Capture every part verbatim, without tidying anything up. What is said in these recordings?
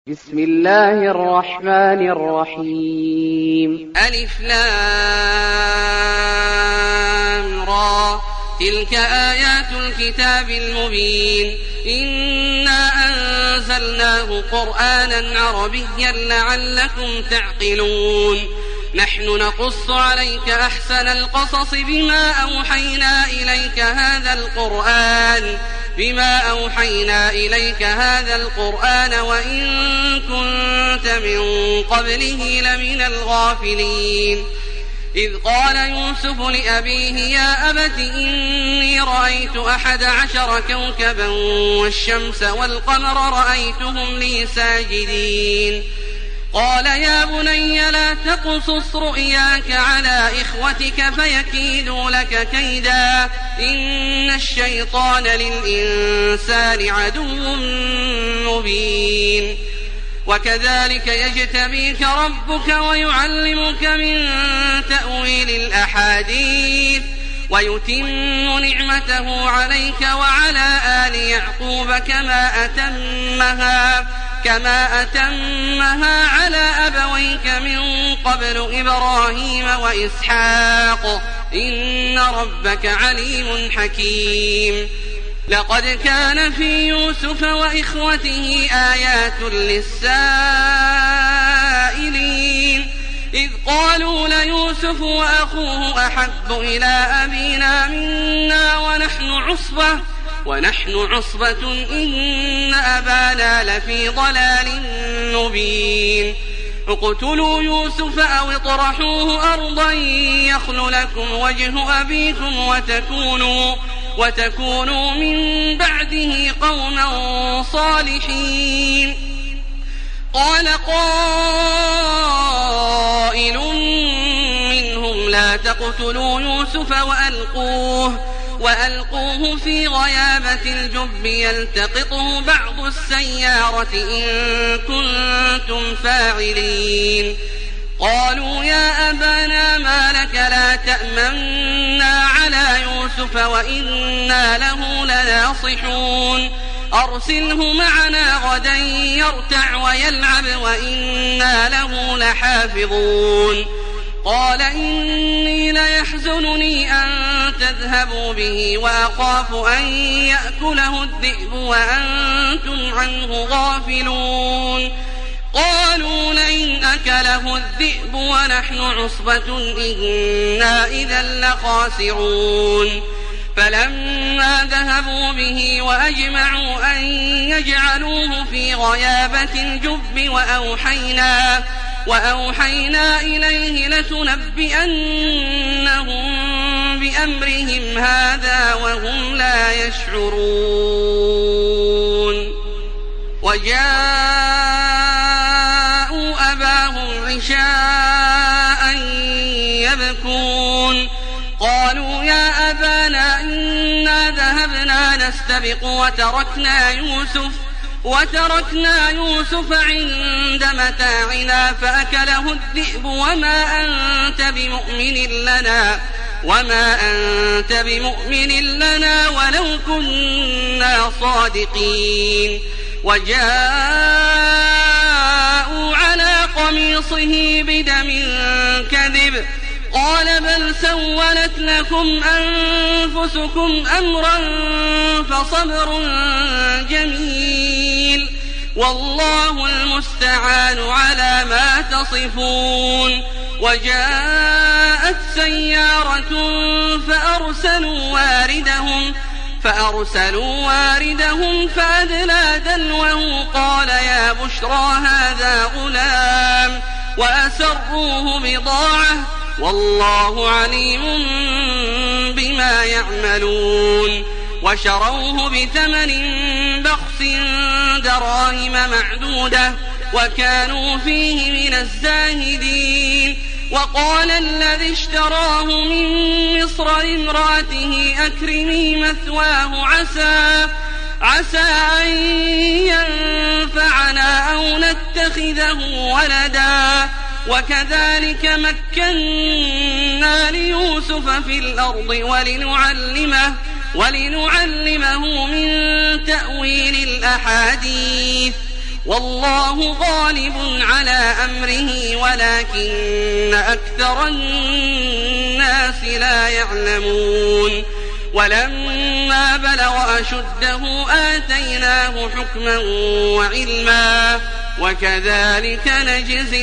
بسم الله الرحمن الرحيم. ألف لام را تلك آيات الكتاب المبين إنا أنزلناه قرآنا عربيا لعلكم تعقلون نحن نقص عليك أحسن القصص بما أوحينا إليك هذا القرآن بما أوحينا إليك هذا القرآن وإن كنت من قبله لمن الغافلين إذ قال يوسف لأبيه يا أبت إني رأيت أحد عشر كوكبا والشمس والقمر رأيتهم لي ساجدين قال يا بني لا تقصص رؤياك على إخوتك فيكيدوا لك كيدا إن الشيطان للإنسان عدو مبين وكذلك يجتبيك ربك ويعلمك من تأويل الأحاديث ويتم نعمته عليك وعلى آل يعقوب كما أتمها كما أتمها على أبويك من قبل إبراهيم وإسحاق إن ربك عليم حكيم لقد كان في يوسف وإخوته آيات للسائلين إذ قالوا ليوسف وأخوه أحب إلى أبينا منا ونحن عصبة ونحن عصبة إن أبانا لفي ضلال مبين اقتلوا يوسف أو اطرحوه أرضا يخل لكم وجه أبيكم وتكونوا وتكونوا من بعده قوما صالحين قال قائل منهم لا تقتلوا يوسف وألقوه وألقوه في غيابة الجب يلتقطه بعض السيارة إن كنتم فاعلين قالوا يا أبانا ما لك لا تأمنا على يوسف وإنا له لناصحون أرسله معنا غدا يرتع ويلعب وإنا له لحافظون قال إني ليحزنني أن تذهبوا به وأخاف أن يأكله الذئب وأنتم عنه غافلون قالوا لئن أكله الذئب ونحن عصبة إنا إذا لخاسرون فلما ذهبوا به وأجمعوا أن يجعلوه في غيابة الجب وأوحينا وأوحينا إليه لتنبئنهم بأمرهم هذا وهم لا يشعرون وجاءوا أباهم عشاء يبكون قالوا يا أبانا إنا ذهبنا نستبق وتركنا يوسف وتركنا يوسف عند متاعنا فأكله الذئب وما أنت بمؤمن لنا وما أنت بمؤمن لنا ولو كنا صادقين وجاءوا على قميصه بدم كذب قال بل سولت لكم أنفسكم أمرا فصبر جميل والله المستعان على ما تصفون وجاءت سيارة فأرسلوا واردهم فأرسلوا واردهم فأدلى دلوه قال يا بشرى هذا غلام وأسروه بضاعة والله عليم بما يعملون وشروه بثمن بخس دراهم معدودة وكانوا فيه من الزاهدين وقال الذي اشتراه من مصر لامرأته أكرمي مثواه عسى عسى أن ينفعنا أو نتخذه ولدا وكذلك مكنا ليوسف في الأرض ولنعلمه ولنعلمه من تأويل الأحاديث والله غالب على أمره ولكن أكثر الناس لا يعلمون ولما بلغ أشده آتيناه حكما وعلما وكذلك نجزي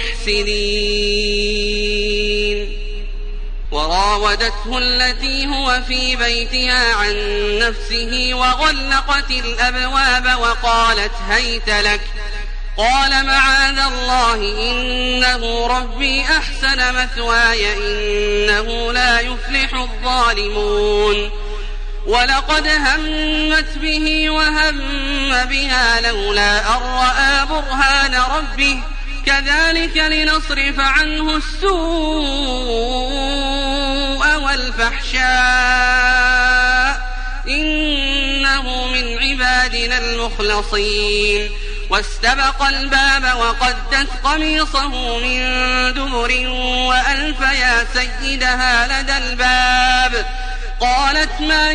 المحسنين وراودته التي هو في بيتها عن نفسه وغلقت الأبواب وقالت هيت لك قال معاذ الله إنه ربي أحسن مثواي إنه لا يفلح الظالمون ولقد همت به وهم بها لولا أن رأى برهان ربه كذلك لنصرف عنه السوء والفحشاء إنه من عبادنا المخلصين واستبق الباب وقدت قميصه من دبر وألف يا سيدها لدى الباب قالت ما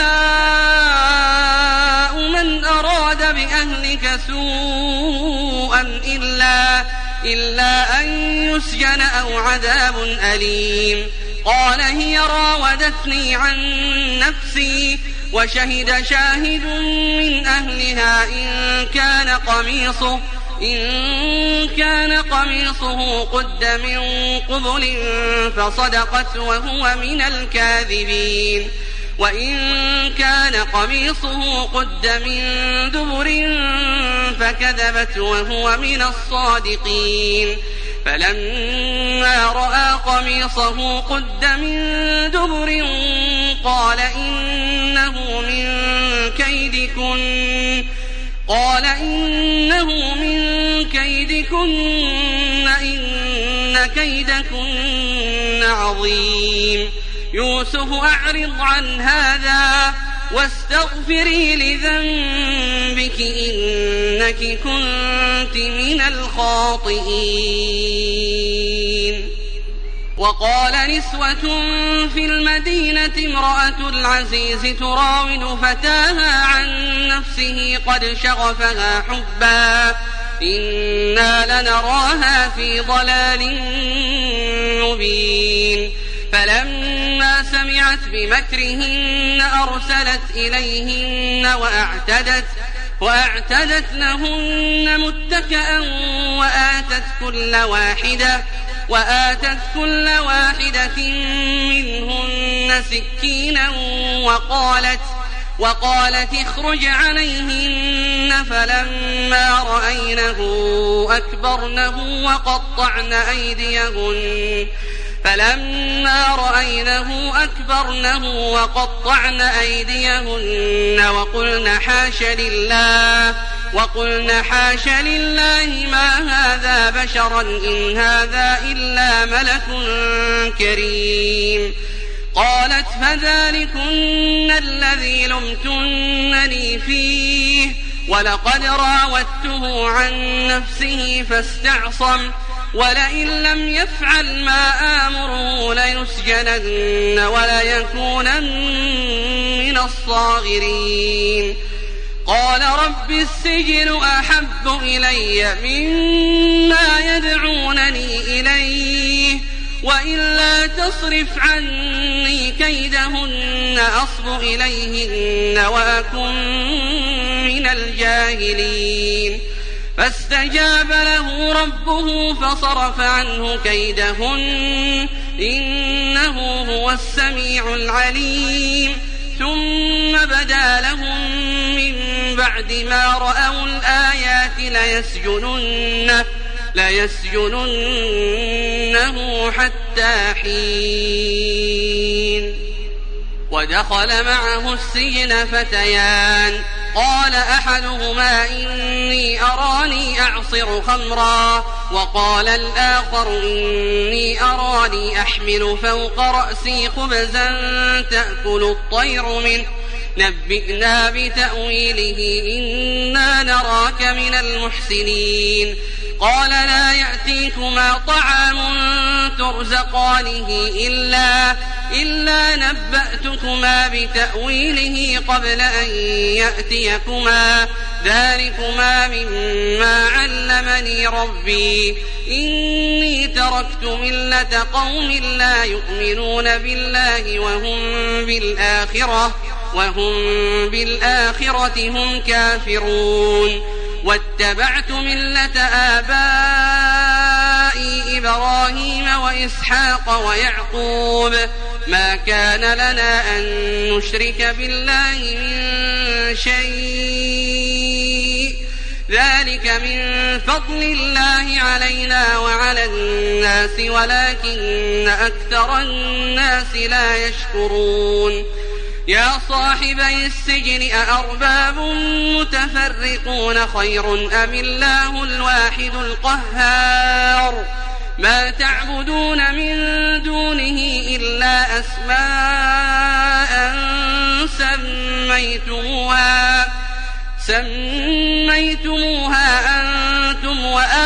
جزاء من أراد بأهلك سوءا إلا, إلا أن يسجن أو عذاب أليم قال هي راودتني عن نفسي وشهد شاهد من أهلها إن كان قميصه إن كان قميصه قد من قبل فصدقت وهو من الكاذبين وإن كان قميصه قد من دبر فكذبت وهو من الصادقين فلما رأى قميصه قد من دبر قال إنه من كيدكن قال إنه من كيدكن إن كيدكن عظيم يوسف أعرض عن هذا واستغفري لذنبك إنك كنت من الخاطئين وقال نسوة في المدينة امرأة العزيز تراود فتاها عن نفسه قد شغفها حبا إنا لنراها في ضلال مبين فلما سمعت بمكرهن أرسلت إليهن وأعتدت, وأعتدت لهن متكئا وآتت كل واحدة وآتت كل واحدة منهن سكينا وقالت وقالت اخرج عليهن فلما رأينه أكبرنه وقطعن أيديهن فلما رأينه أكبرنه وقطعن أيديهن وقلن حاش لله وقلن حاش لله ما هذا بشرا إن هذا إلا ملك كريم قالت فذلكن الذي لمتنني فيه ولقد راودته عن نفسه فاستعصم ولئن لم يفعل ما آمره ليسجنن وليكونن من الصاغرين قال رب السجن أحب إلي مما يدعونني إليه وإلا تصرف عني كيدهن أصب إليهن وأكن من الجاهلين فاستجاب له ربه فصرف عنه كيدهن إنه هو السميع العليم ثم بدا لهم من بعد ما رأوا الآيات ليسجننه, ليسجننه حتى حين ودخل معه السجن فتيان قال أحدهما إني أراني أعصر خمرا وقال الآخر إني أراني أحمل فوق رأسي خبزا تأكل الطير منه نبئنا بتأويله إنا نراك من المحسنين قال لا يأتيكما طعام ترزقانه إلا, إلا نبأتكما بتأويله قبل أن يأتيكما ذلكما مما علمني ربي إني تركت ملة قوم لا يؤمنون بالله وهم بالآخرة وهم بالآخرة هم كافرون واتبعت ملة آبائي إبراهيم وإسحاق ويعقوب ما كان لنا أن نشرك بالله من شيء ذلك من فضل الله علينا وعلى الناس ولكن أكثر الناس لا يشكرون يا صاحبي السجن أأرباب متفرقون خير أم الله الواحد القهار ما تعبدون من دونه إلا أسماء سميتموها سميتموها أنتم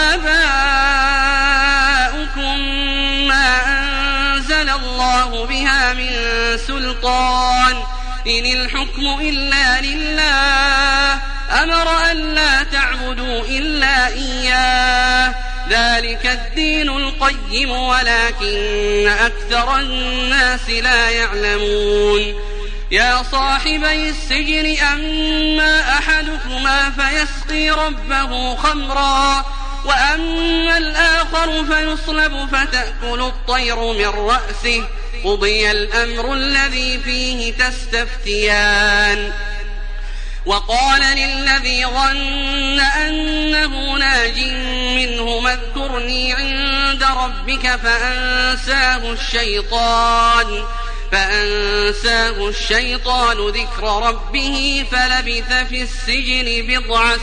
وآباؤكم ما أنزل الله بها من سلطان إن الحكم إلا لله أمر أن لا تعبدوا إلا إياه ذلك الدين القيم ولكن أكثر الناس لا يعلمون يا صاحبي السجن أما أحدكما فيسقي ربه خمرا وأما الآخر فيصلب فتأكل الطير من رأسه قضي الأمر الذي فيه تستفتيان وقال للذي ظن أنه ناج منه اذكرني عند ربك فأنساه الشيطان فأنساه الشيطان ذكر ربه فلبث في السجن بضع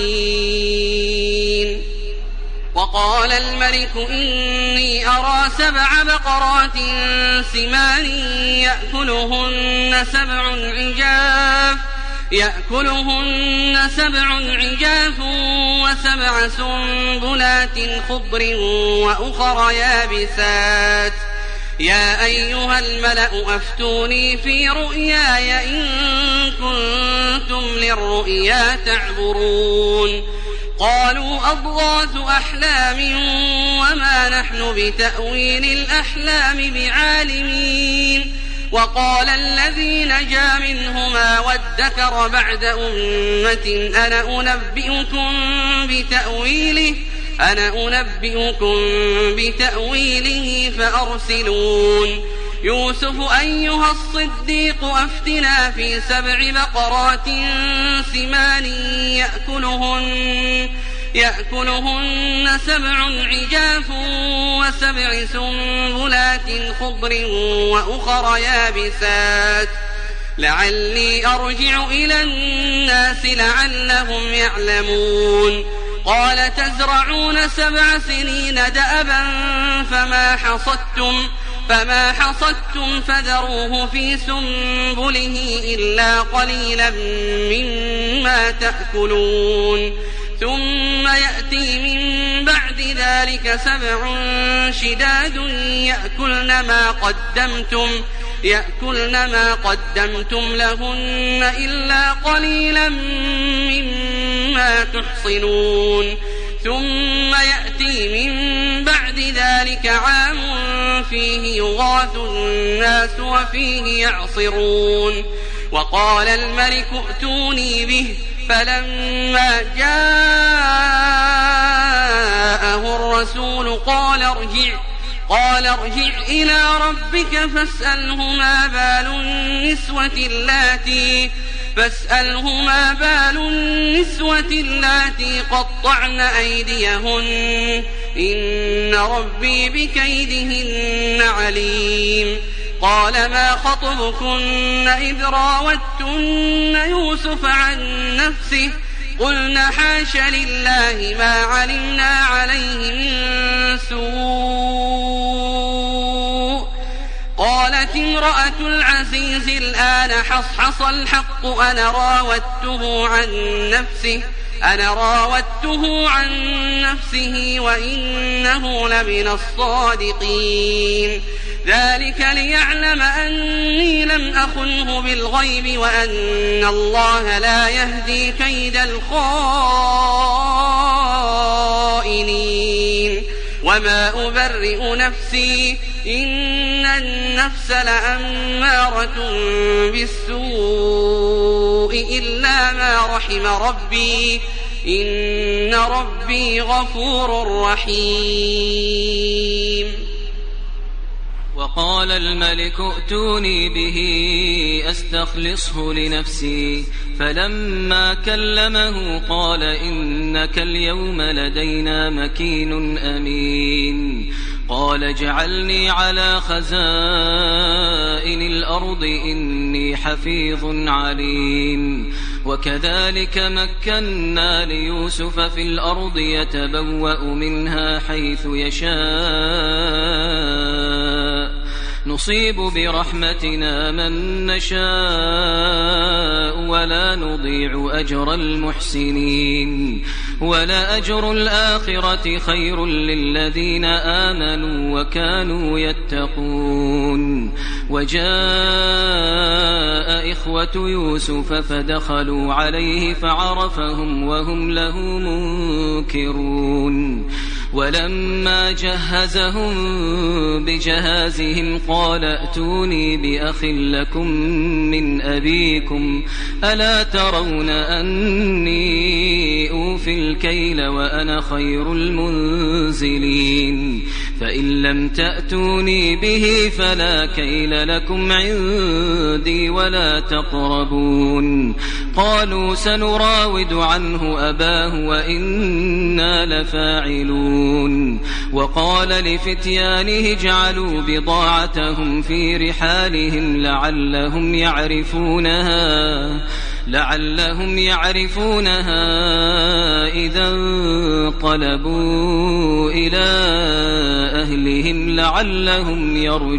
سنين وقال الملك إني أرى سبع بقرات سمان يأكلهن سبع عجاف يأكلهن سبع عجاف وسبع سنبلات خضر وأخر يابسات يا أيها الملأ أفتوني في رؤياي إن كنتم للرؤيا تعبرون قالوا أضغاث أحلام وما نحن بتأويل الأحلام بعالمين وقال الذي نجا منهما وادكر بعد أمة أنا أنبئكم بتأويله أنا أنبئكم بتأويله فأرسلون يوسف أيها الصديق أفتنا في سبع بقرات سمان يأكلهن يأكلهن سبع عجاف وسبع سنبلات خضر وأخر يابسات لعلي أرجع إلى الناس لعلهم يعلمون قال تزرعون سبع سنين دأبا فما حصدتم فما حصدتم فذروه في سنبله إلا قليلا مما تأكلون ثم يأتي من بعد ذلك سبع شداد يأكلن ما قدمتم يأكلن ما قدمتم لهن إلا قليلا مما تحصنون ثم يأتي من بعد ذلك عام فيه يغاث الناس وفيه يعصرون وقال الملك ائتوني به فلما جاءه الرسول قال ارجع قال ارجع إلى ربك فاسأله ما بال النسوة اللاتي فاسأله ما بال النسوة اللاتي قطعن أيديهن إن ربي بكيدهن عليم قال ما خطبكن إذ راوتن يوسف عن نفسه قلنا حاش لله ما علمنا عليه من سوء قالت امرأة العزيز الآن حصحص الحق أنا راودته عن نفسه أنا راودته عن نفسه وإنه لمن الصادقين ذلك ليعلم أني لم أخنه بالغيب وأن الله لا يهدي كيد الخائنين وما أبرئ نفسي إن النفس لأمارة بالسوء إلا ما رحم ربي إن ربي غفور رحيم. وقال الملك ائتوني به أستخلصه لنفسي فلما كلمه قال إنك اليوم لدينا مكين أمين. قال اجعلني على خزائن الأرض إني حفيظ عليم. وكذلك مكنا ليوسف في الأرض يتبوأ منها حيث يشاء نصيب برحمتنا من نشاء ولا نضيع أجر المحسنين ولا أجر الآخرة خير للذين آمنوا وكانوا يتقون. وجاء إخوة يوسف فدخلوا عليه فعرفهم وهم له منكرون. ولما جهزهم بجهازهم قال ائتوني بأخ لكم من أبيكم ألا ترون أني أوفي الكيل وأنا خير المنزلين فإن لم تأتوني به فلا كيل لكم عندي ولا تقربون. قالوا سنراود عنه أباه وإنا لفاعلون. وقال لفتيانه اجعلوا بضاعتهم في رحالهم لعلهم يعرفونها لعلهم يعرفونها إذا انقلبوا إلى أهلهم لعلهم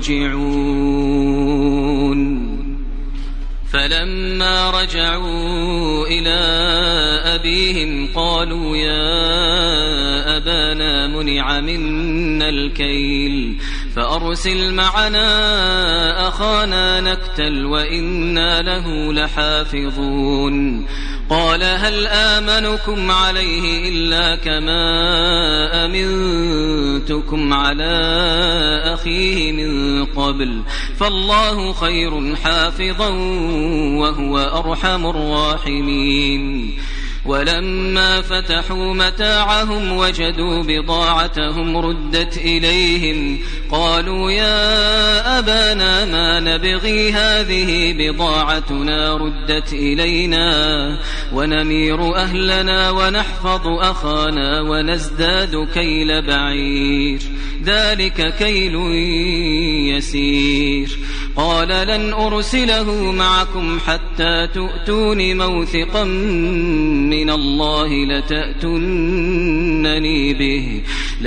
يرجعون. فلما رجعوا إلى أبيهم قالوا يا أبانا منع منا الكيل فأرسل معنا أخانا نكتل وإنا له لحافظون. قال هل آمنكم عليه إلا كما أمنتكم على أخيه من قبل فالله خير حافظا وهو أرحم الراحمين. ولما فتحوا متاعهم وجدوا بضاعتهم ردت إليهم قالوا يا أبانا ما نبغي هذه بضاعتنا ردت إلينا ونمير أهلنا ونحفظ أخانا ونزداد كيل بعير ذلك كيل يسير. قال لن أرسله معكم حتى تؤتون موثقا من الله لتأتونني به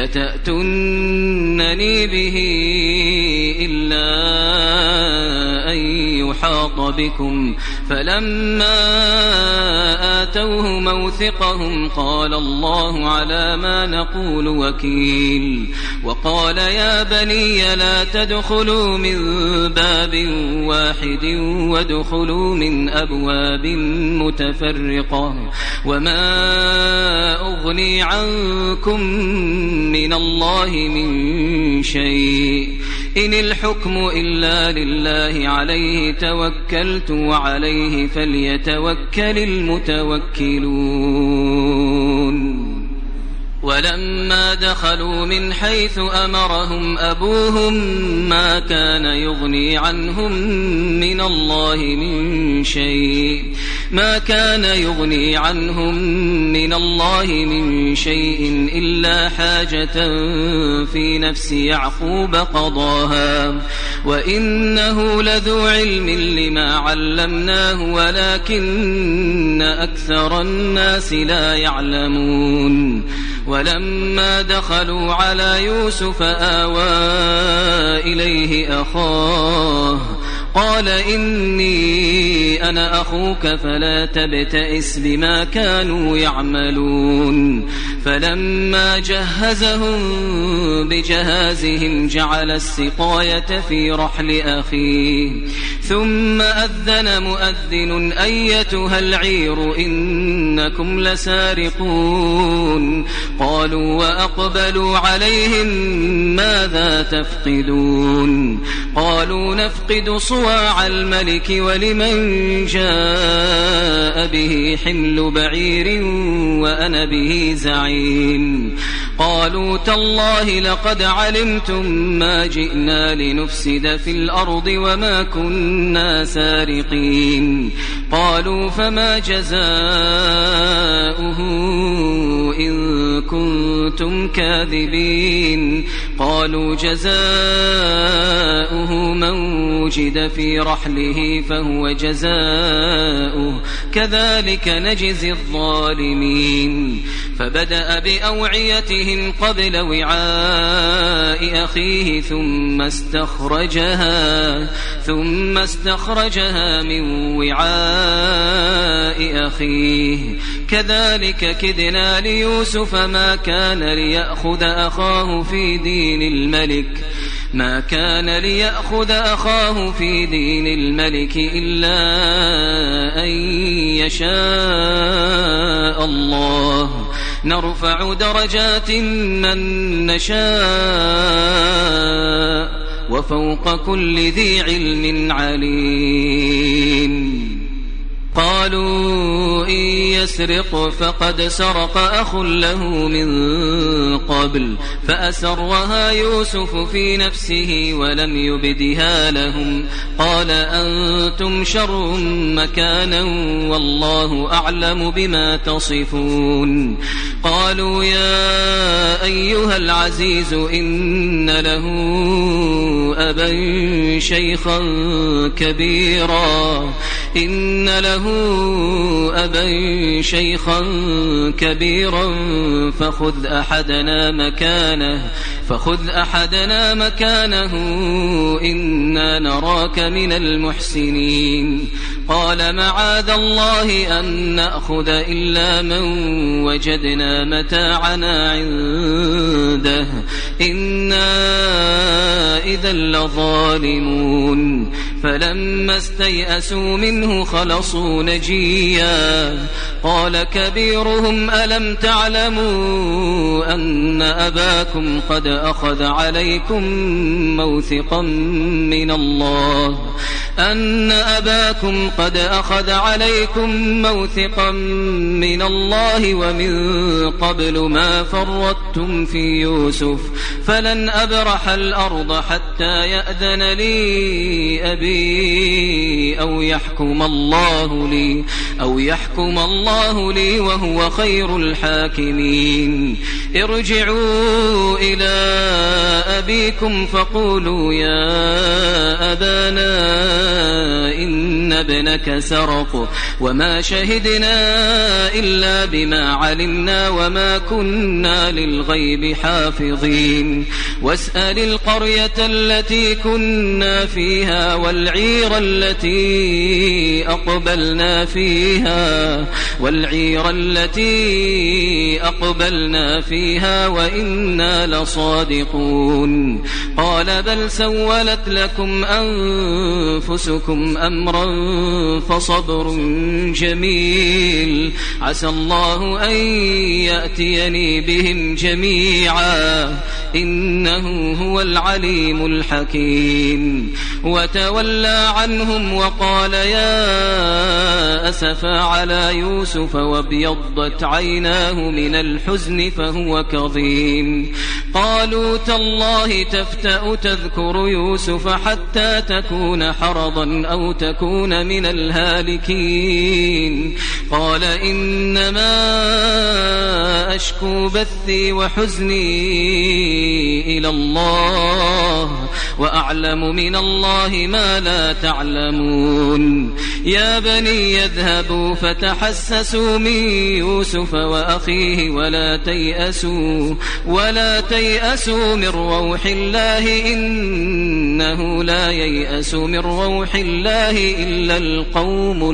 لتأتونني به إلا أن يحاط بكم. فلما آتوه موثقهم قال الله على ما نقول وكيل. وقال يا بني لا تدخلوا من باب واحد وادخلوا من أبواب متفرقة وما أغني عنكم من الله من شيء إن الحكم إلا لله عليه توكلت وعليه فليتوكل المتوكلون. ولما دخلوا من حيث أمرهم أبوهم ما كان يغني عنهم من الله من شيء ما كان يغني عنهم من الله من شيء إلا حاجة في نفس يعقوب قضاها وإنه لذو علم لما علمناه ولكن أكثر الناس لا يعلمون. ولما دخلوا على يوسف آوى إليه أخاه قال إني أنا أخوك فلا تبتئس بما كانوا يعملون فلما جهزهم بجهازهم جعل السقاية في رحل أخيه ثم أذن مؤذن أيتها العير إنكم لسارقون قالوا وأقبلوا عليهم ماذا تفقدون قالوا نفقد صواع الملك ولمن جاء به حمل بعير وأنا به زعيم قالوا تالله لقد علمتم ما جئنا لنفسد في الأرض وما كنا سارقين قالوا فما جزاؤه إن كنتم كاذبين قالوا جزاؤه من وجد في رحله فهو جزاؤه كذلك نجزي الظالمين فبدأ بأوعيتهم قبل وعاء أخيه ثم استخرجها ثم استخرجها من وعاء أخيه كذلك كدنا ليوسف ما كان ليأخذ أخاه في دين الملك ما كان ليأخذ أخاه في دين الملك إلا أن يشاء الله نرفع درجات من نشاء وفوق كل ذي علم عليم قالوا إن يسرق فقد سرق أخ له من قبل فأسرها يوسف في نفسه ولم يبدها لهم قال أنتم شر مكانا والله أعلم بما تصفون قالوا يا أيها العزيز إن له أبا شيخا كبيرا إن له أبا شيخا كبيرا فخذ أحدنا مكانه فخذ أحدنا مكانه إنا نراك من المحسنين قال معاذ الله أن نأخذ إلا من وجدنا متاعنا عنده إنا إذا لظالمون فلما استيئسوا منه خلصوا نجيا قال كبيرهم ألم تعلموا أن أباكم قد أخذ عليكم موثقا من الله أن أباكم قد أخذ عليكم موثقا من الله ومن قبل ما فرطتم في يوسف فلن أبرح الأرض حتى يأذن لي أبي أو يحكم الله لي أو يحكم الله لي وهو خير الحاكمين ارجعوا إلى أبيكم فقولوا يا أبانا إن ابنك سرق وما شهدنا إلا بما علمنا وما كنا للغيب حافظين واسأل القرية التي كنا فيها والعير التي أقبلنا فيها والعير التي أقبلنا فيها وإنا لصادقون قال بل سولت لكم أنفسكم أمرا فصبر جميل عسى الله أن يأتيني بهم جميعا إنه هو العليم الحكيم وتولى عنهم وقال يا أسفا على يوسف وابيضت عيناه من الحزن فهو كظيم قالوا تالله تفتأ تذكر يوسف حتى تكون حرضا أو تكون من الهالكين قال إنما أشكو بثي وحزني إلى الله وأعلم من الله ما لا تعلمون يا بني يذهبوا فتحسسوا من يوسف وأخيه ولا تيأسوا ولا تيأسوا من روح الله إنه لا ييأس من روح الله إلا القوم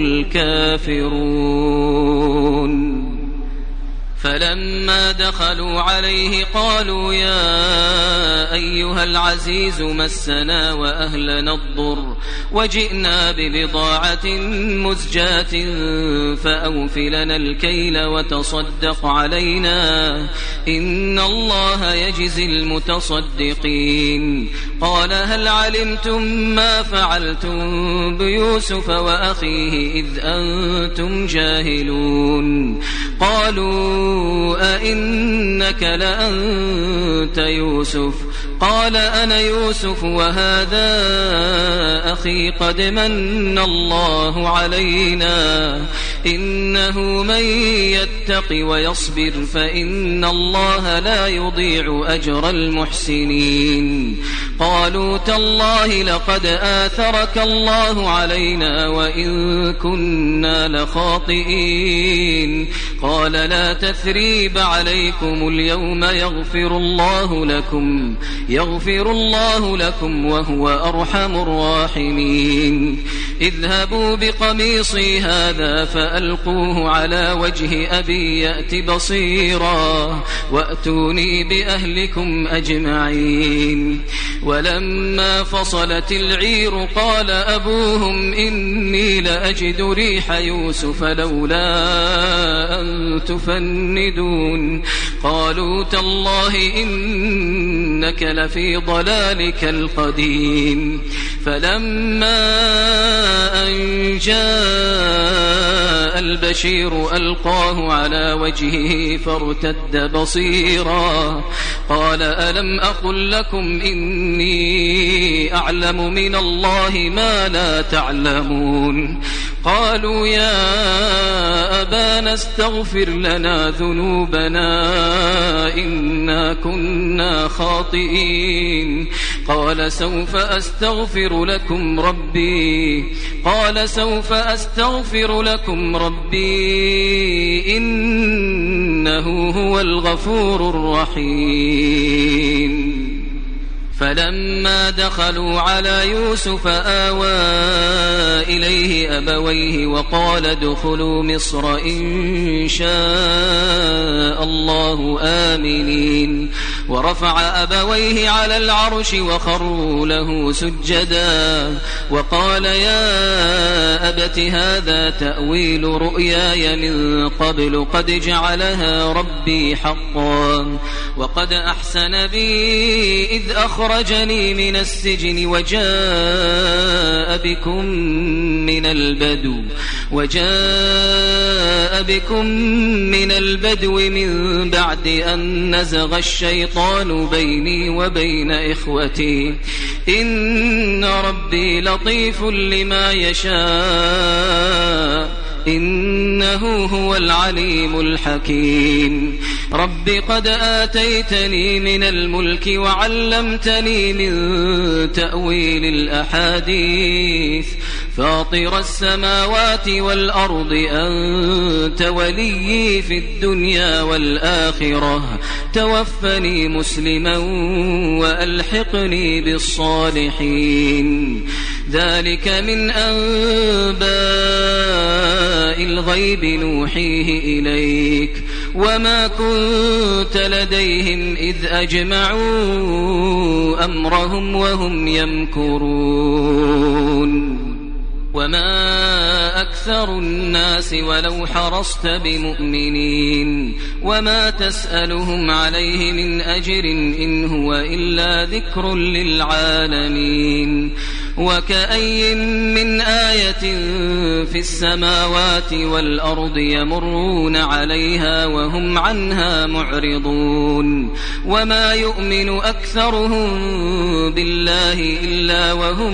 الكافرون فلما دخلوا عليه قالوا يا أيها العزيز مسنا وأهلنا الضر وجئنا ببضاعة مزجاة فأوف لنا الكيل وتصدق علينا إن الله يجزي المتصدقين قال هل علمتم ما فعلتم بيوسف وأخيه إذ أنتم جاهلون قالوا أئنك لأنت يوسف قال أنا يوسف وهذا أخي قد من الله علينا إنه من يتق ويصبر فإن الله لا يضيع أجر المحسنين قالوا تالله لقد آثرك الله علينا وإن كنا لخاطئين قال لا تثريب عليكم اليوم يغفر الله لكم يغفر الله لكم وهو أرحم الراحمين اذهبوا بقميصي هذا فألقوه على وجه أبي يأت بصيرا وأتوني بأهلكم أجمعين ولما فصلت العير قال أبوهم إني لأجد ريح يوسف لولا أن تفندون قالوا تالله إنك لفي ضلالك القديم فلما أن جاء البشير ألقاه على وجهه فارتد بصيرا قال ألم أقل لكم إني أعلم من الله ما لا تعلمون قالوا يا أبانا استغفر لنا ذنوبنا إنا كنا خاطئين قال سوف أستغفر لكم ربي قال سوف أستغفر لكم ربي إنه هو الغفور الرحيم فلما دخلوا على يوسف آوى إليه أبويه وقال ادخلوا مصر إن شاء الله آمنين ورفع أبويه على العرش وخروا له سجدا وقال يا أبت هذا تأويل رؤياي من قبل قد جعلها ربي حقا وقد أحسن بي إذ أخرجني من السجن وجاء بكم من البدو وجاء بكم من البدو من بعد أن نزغ الشيطان بيني وبين إخوتي إن ربي لطيف لما يشاء إنه هو العليم الحكيم رب قد آتيتني من الملك وعلمتني من تأويل الأحاديث فاطر السماوات والأرض أنت وليي في الدنيا والآخرة توفني مسلما وألحقني بالصالحين ذلك من أنباء الغيب نوحيه إليك وما كنت لديهم إذ أجمعوا أمرهم وهم يمكرون وما أكثر الناس ولو حرصت بمؤمنين وما تسألهم عليه من أجر إن هو إلا ذكر للعالمين وكأي من آية في السماوات والأرض يمرون عليها وهم عنها معرضون وما يؤمن أكثرهم بالله إلا وهم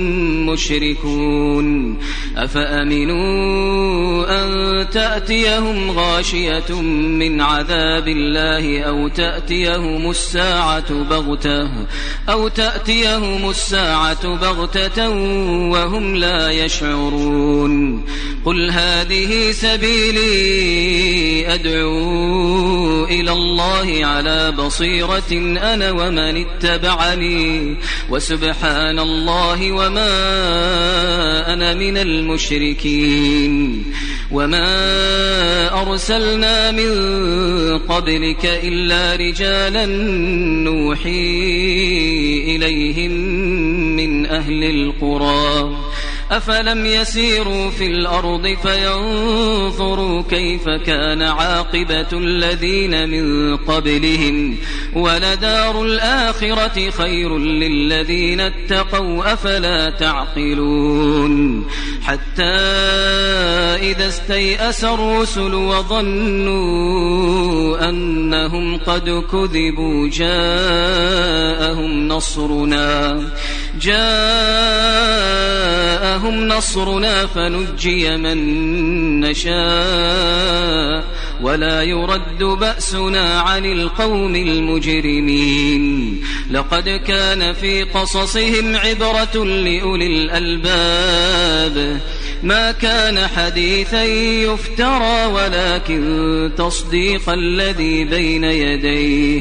مشركون أفأمنوا أن تأتيهم غاشية من عذاب الله أو تأتيهم الساعة بغتة أو تأتيهم الساعة بغتة وهم لا يشعرون قل هذه سبيلي أدعو إلى الله على بصيرة أنا ومن اتبعني وسبحان الله وما أنا من المشركين وما أرسلنا من قبلك إلا رجالا نوحي إليهم من أهل القرى أفلم يسيروا في الأرض فينظروا كيف كان عاقبة الذين من قبلهم ولدار الآخرة خير للذين اتقوا أفلا تعقلون حتى إذا استيأس الرسل وظنوا أنهم قد كذبوا جاءهم نصرنا جاءهم نصرنا فنجي من نشاء ولا يرد بأسنا عن القوم المجرمين لقد كان في قصصهم عبرة لأولي الألباب ما كان حديثا يفترى ولكن تصديق الذي بين يديه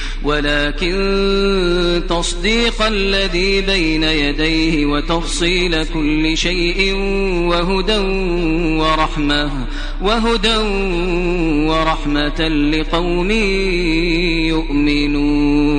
ولكن تصديق الذي بين يديه وتفصيل كل شيء وهدى ورحمة وهدى ورحمة لقوم يؤمنون.